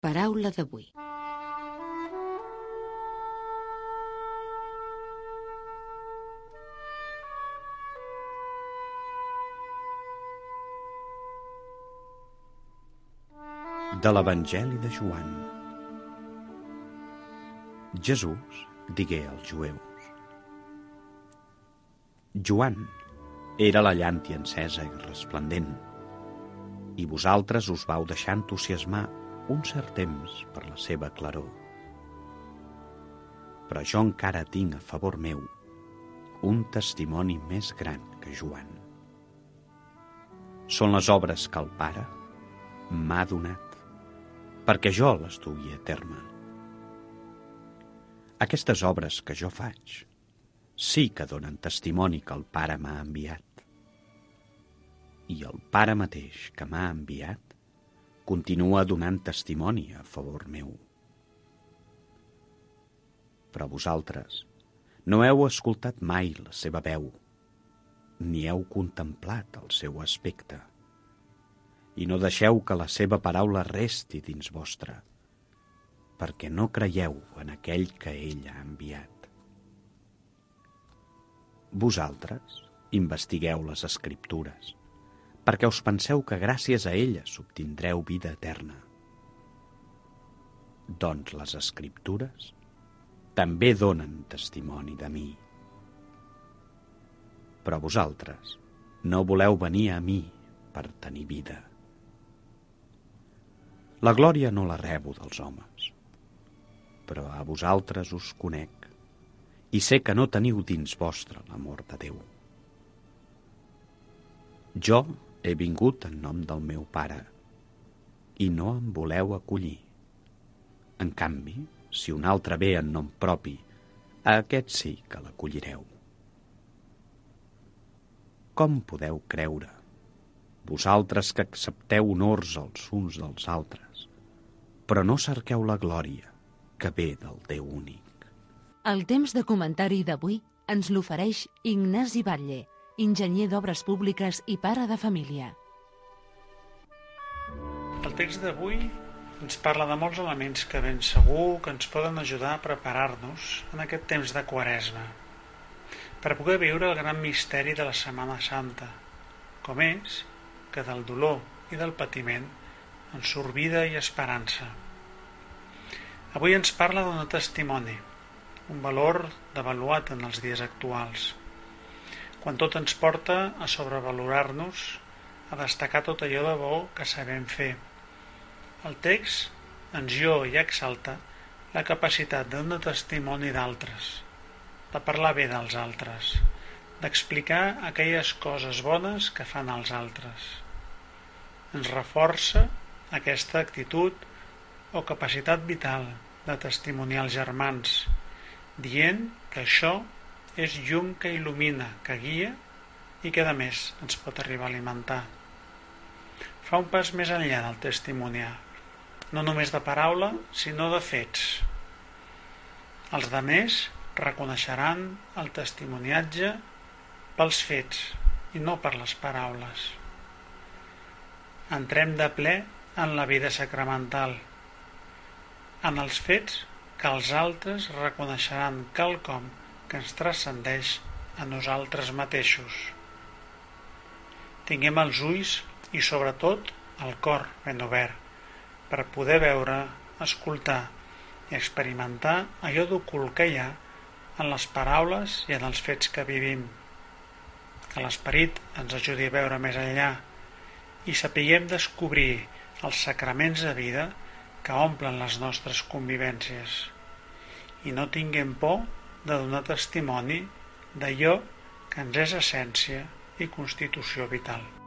paraula d'avui. De l'Evangeli de Joan. Jesús digué als jueus: Joan era la llàntia encesa i resplendent, i vosaltres us vau deixar entusiasmar un cert temps per la seva claror. Però jo encara tinc a favor meu un testimoni més gran que Joan. Són les obres que el Pare m'ha donat perquè jo les dugui a terme. Aquestes obres que jo faig sí que donen testimoni que el Pare m'ha enviat. I el Pare mateix que m'ha enviat continua donant testimoni a favor meu. Però vosaltres no heu escoltat mai la seva veu, ni heu contemplat el seu aspecte, i no deixeu que la seva paraula resti dins vostre, perquè no creieu en aquell que ell ha enviat. Vosaltres investigueu les Escriptures, perquè us penseu que gràcies a elles obtindreu vida eterna. Doncs les Escriptures també donen testimoni de mi. Però vosaltres no voleu venir a mi per tenir vida. La glòria no la rebo dels homes, però a vosaltres us conec i sé que no teniu dins vostre l'amor de Déu. Jo he vingut en nom del meu Pare i no em voleu acollir. En canvi, si un altre ve en nom propi, a aquest sí que l'acollireu. Com podeu creure, vosaltres que accepteu honors els uns dels altres, però no cerqueu la glòria que ve del Déu únic? El temps de comentari d'avui ens l'ofereix Ignasi Batlle, enginyer d'obres públiques i pare de família. El text d'avui ens parla de molts elements que ben segur que ens poden ajudar a preparar-nos en aquest temps de Quaresma, per poder viure el gran misteri de la Setmana Santa, com és que del dolor i del patiment en surt vida i esperança. Avui ens parla d'un testimoni, un valor devaluat en els dies actuals, quan tot ens porta a sobrevalorar-nos, a destacar tot allò de bo que sabem fer. El text ens lloa i exalta la capacitat de donar testimoni d'altres, de parlar bé dels altres, d'explicar aquelles coses bones que fan els altres. Ens reforça aquesta actitud o capacitat vital de testimoniar els germans, dient que això és llum que il·lumina, que guia i que a més ens pot arribar a alimentar. Fa un pas més enllà del testimoniar, no només de paraula, sinó de fets. Els demés reconeixeran el testimoniatge pels fets i no per les paraules. Entrem de ple en la vida sacramental, en els fets que els altres reconeixeran quelcom que ens transcendeix a nosaltres mateixos. Tinguem els ulls i sobretot el cor ben obert per poder veure, escoltar i experimentar allò d'ocult que hi ha en les paraules i en els fets que vivim. Que l'esperit ens ajudi a veure més enllà i sapiguem descobrir els sacraments de vida que omplen les nostres convivències i no tinguem por de donar testimoni d'allò que ens és essència i constitució vital.